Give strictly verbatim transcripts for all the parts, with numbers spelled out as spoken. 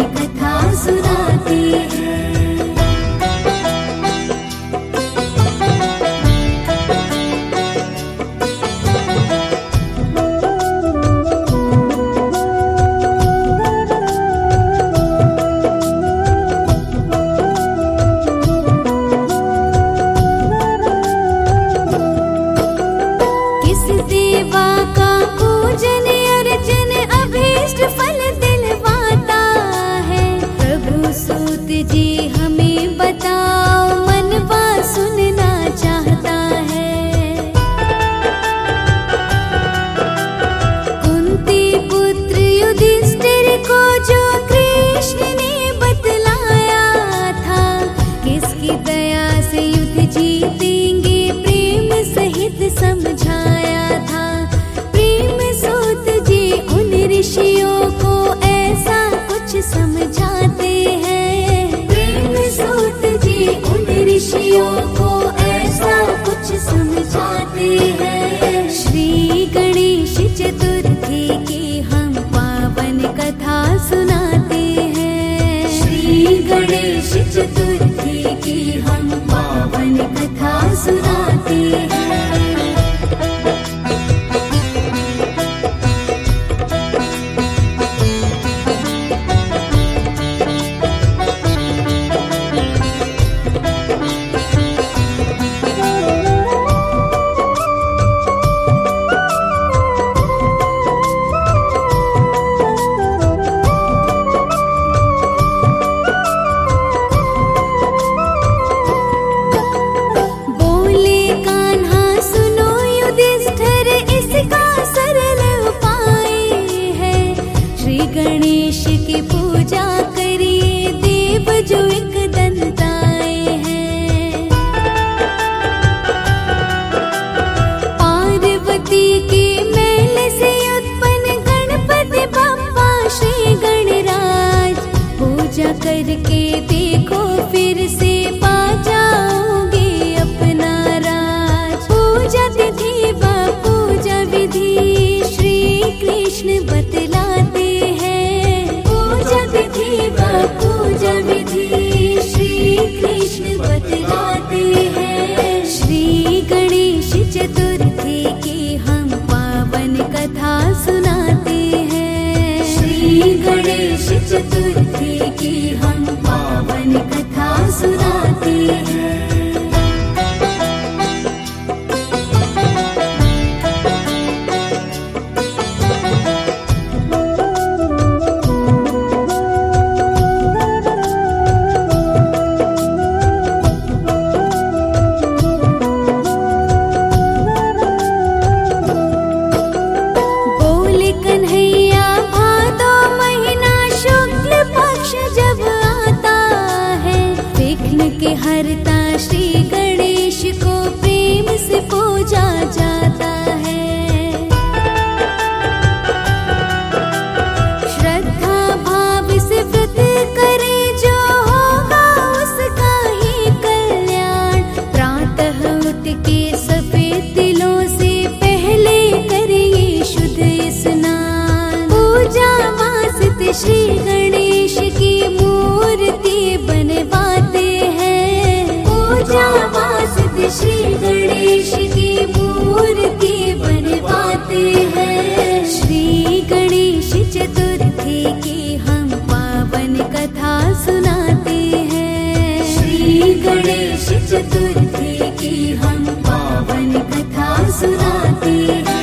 कथा सुनाते हैं। देवा का पूजन अर्चन अभीष्ट फल दिलवाता है। प्रभु सूत जी हमें बताओ मनवा सुनना चाहता है। कुंती पुत्र युधिष्ठिर को जो कृष्ण ने बतलाया था, किसकी दया से युद्ध जीतेंगे प्रेम सहित समझाया। ऋषियों को ऐसा कुछ समझाते हैं। प्रेम सूत जी उन ऋषियों को ऐसा कुछ समझाते हैं। श्री गणेश चतुर्थी की हम पावन कथा सुनाते हैं। श्री गणेश चतुर्थी की हम पावन कथा सुनाते हैं। गणेश की पूजा करिए देव जो एक दंताए हैं। पार्वती के मैल से उत्पन्न गणपति बप्पा श्री गणराज, पूजा करके देखो फिर से पा जाओगे अपना राज। पूजा तिथि व पूजा विधि श्री कृष्ण बतलाते पूजा विधि श्री कृष्ण बतलाते हैं। श्री गणेश चतुर्थी की हम पावन कथा सुनाते हैं। श्री गणेश चतुर्थी की हम पावन कथा सुनाते हैं। हरता श्री गणेश को प्रेम से पूजा जाता है। श्रद्धा भाव से व्रत करे जो होगा उसका ही कल्याण। प्रातः उठ के सफेद तिलों से पहले करिए शुद्ध स्नान। पूजा वास्ते श्री गणेश की मूर्ति बनवाते श्री गणेश की मूर्ति बनवाते हैं। श्री गणेश चतुर्थी की हम पावन कथा सुनाते हैं। श्री गणेश चतुर्थी की हम पावन कथा सुनाते हैं।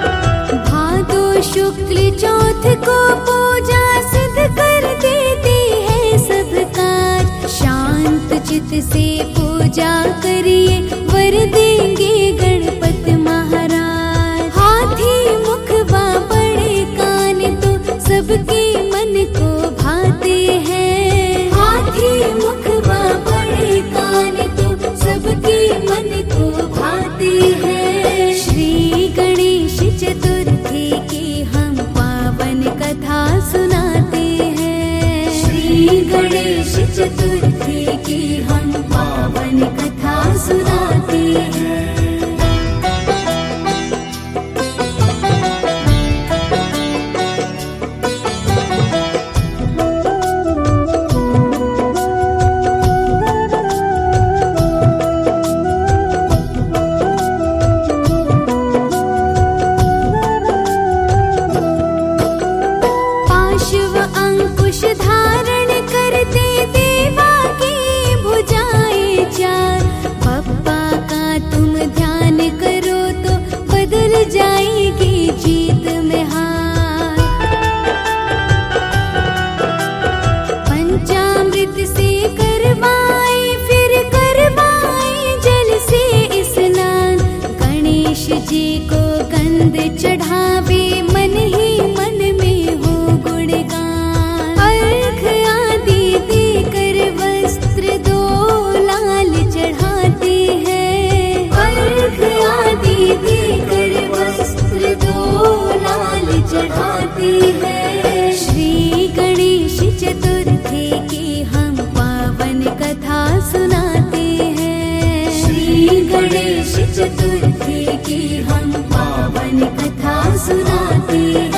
शुक्ल चौथ को पूजा सिद्ध कर देती चतुर्थी की हम पावन कथा सुनाते हैं। पाशव अंकुश धारण करते देवा की भुजाएं चार, पप्पा का तुम ध्यान करो तो बदल जाएगी जीत में हार। पंचामृत से करवाए फिर करवाए जल से स्नान, गणेश जी को गंध चढ़ावे मन ही मन में हो गुणगान। अर्घ आदि देकर वस्त्र दो लाल चढ़ाते हैं, अर्घ आदि देकर वस्त्र दो लाल चढ़ाते हैं। श्री गणेश चतुर्थी की हम पावन कथा सुनाते हैं। श्री गणेश चतुर्थी की हम पावन कथा सुनाते हैं।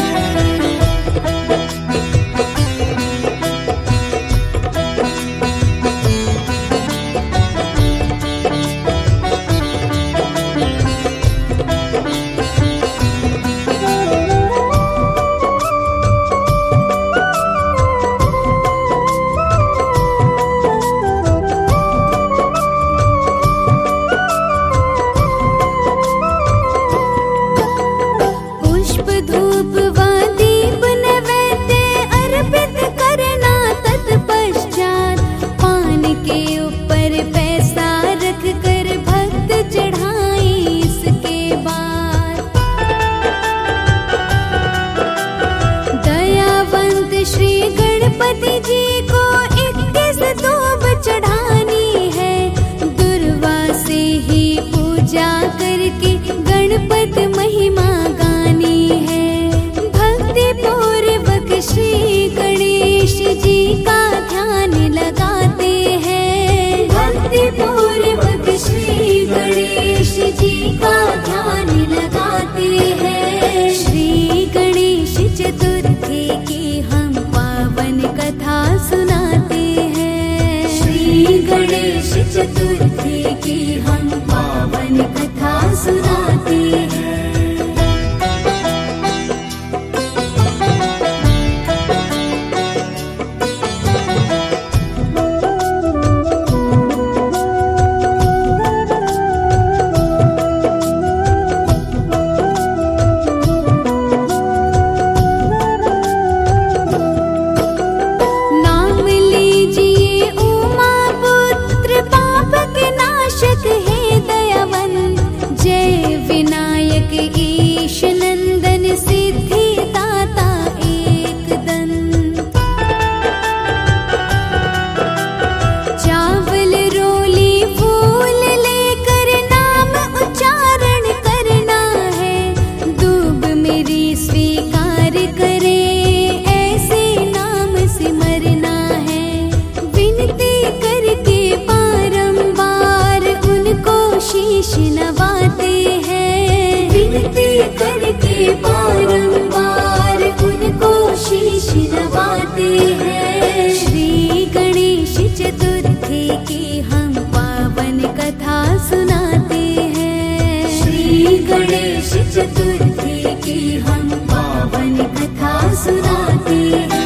पुष्प धूप व दीप नैवेद्य अर्पित करना, तत्पश्चात पान के ऊपर पैसा रख कर भक्त चढ़ाए इसके बाद। दयावंत श्री गणपति जी को इक्कीस दूब चढ़ानी है, दुर्वा से ही पूजा करके गणपत महिमा गानी है। भक्ति पूर्वक श्री गणेश जी का ध्यान लगाते हैं, भक्ति पूर्वक श्री गणेश जी का ध्यान लगाते हैं। श्री गणेश चतुर्थी की हम पावन कथा सुनाते हैं। श्री गणेश चतुर्थी की हम पावन कथा सुनाते हैं। नाम लीजिए उमा पुत्र पाप के नाशक है दयावंत, जय विनायक ईश नंदन सिद्धि दाता एक दंत। चावल रोली फूल लेकर नाम उच्चारण करना है, दूब मेरी स्वीकार करे ऐसे नाम सिमरना है। विनती करके बारंबार उनको शीश नवाते हैं, विनती करके बारंबार उनको शीश नवाते हैं। श्री गणेश चतुर्थी की हम पावन कथा सुनाते हैं। श्री गणेश चतुर्थी की हम पावन कथा सुनाते हैं।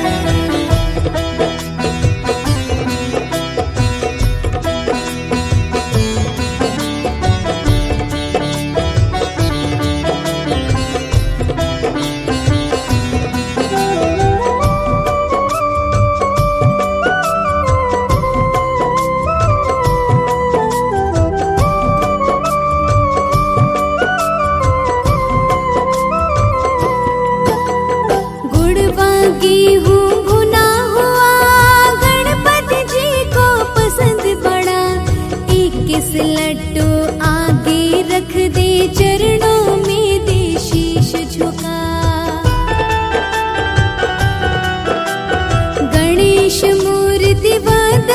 गुड़वा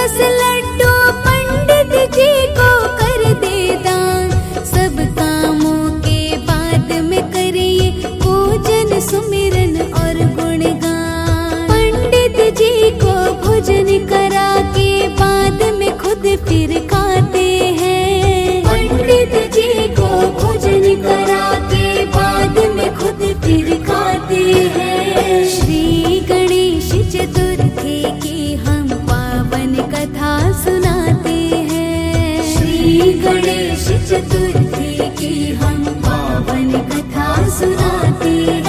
दस लड्डू पंडित जी को कर दे दान। सब कामों के बाद में करिए पूजन सुमिरन और गुणगान। पंडित जी को भोजन करा के बाद में खुद फिर खाते हैं। पंडित जी को भोजन करा के बाद में खुद फिर खाते हैं। श्री गणेश चतुर्थी की हम पावन कथा सुनाते हैं। श्री गणेश चतुर्थी की हम पावन कथा सुनाते हैं।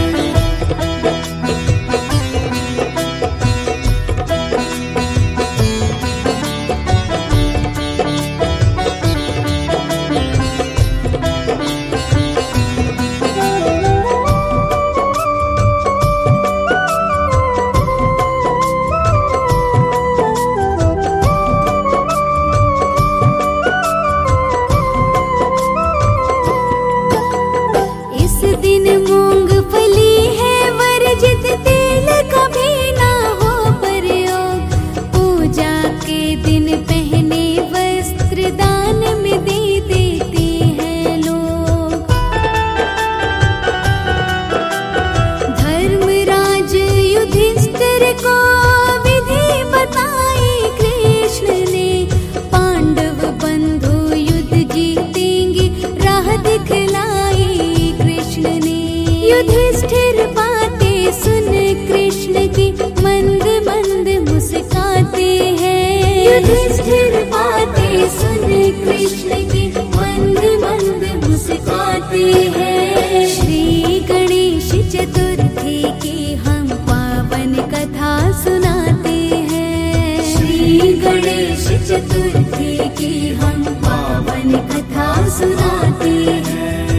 युधिष्ठिर बातें सुन कृष्ण की मंद मंद मुस्काते हैं। युधिष्ठिर बातें सुन कृष्ण की मंद मंद मुस्काते हैं। श्री गणेश चतुर्थी की हम पावन कथा सुनाते हैं। श्री गणेश चतुर्थी की हम पावन कथा सुनाते हैं।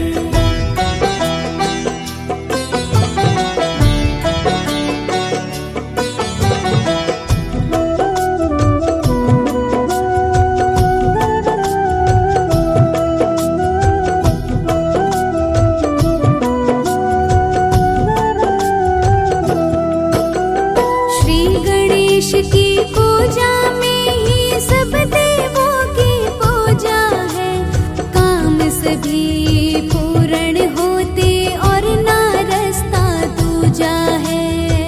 की पूजा में ही सब देवों की पूजा है। काम सभी पूर्ण होते और ना रास्ता दूजा है।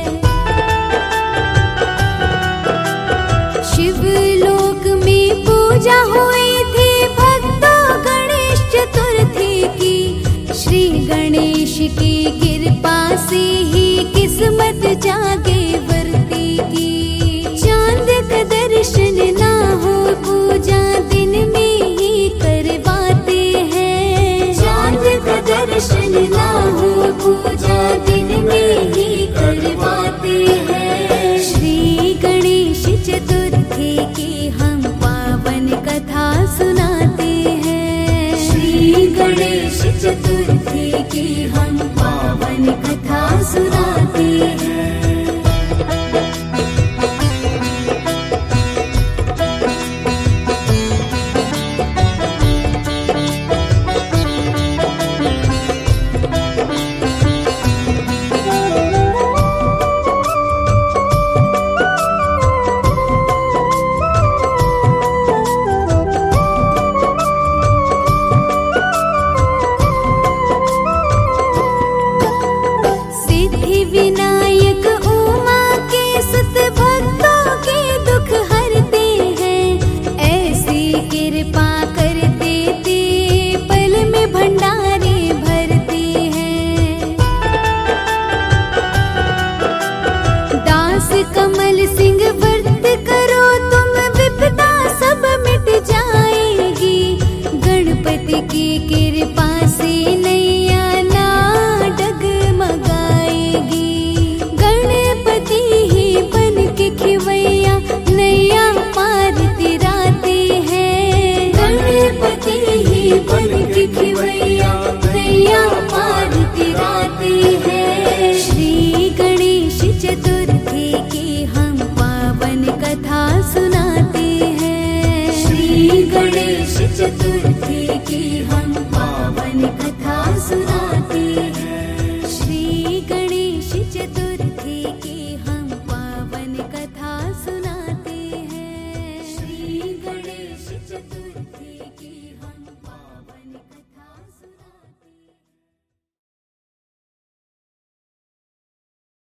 शिवलोक में पूजा हुई थी भक्तों गणेश चतुर्थी की। श्री गणेश की कृपा से ही किस्मत जागे वर्ती की। चांद का दर्शन ना हो पूजा दिन में ही करवाते हैं। चांद का दर्शन ना हो पूजा दिन में ही करवाते हैं। श्री गणेश चतुर्थी की हम पावन कथा सुनाते हैं। श्री गणेश चतुर्थी की हम पावन कथा सुनाते हैं। विनायक उमा के सुत भक्तों के दुख हरते हैं। ऐसी कृपा करते ते पल में भंडारे भरते हैं। दास कमल सिंह व्रत करो तुम विपदा सब मिट जाएगी। गणपति की कृपा से नैया ना डगमगाएगी। गणपति ही बन के खिवैया नैया पार तिराते हैं। गणपति ही बन के खिवैया नैया पार तिराते हैं। श्री गणेश चतुर्थी की हम पावन कथा सुनाते हैं। श्री गणेश चतुर्थी की हम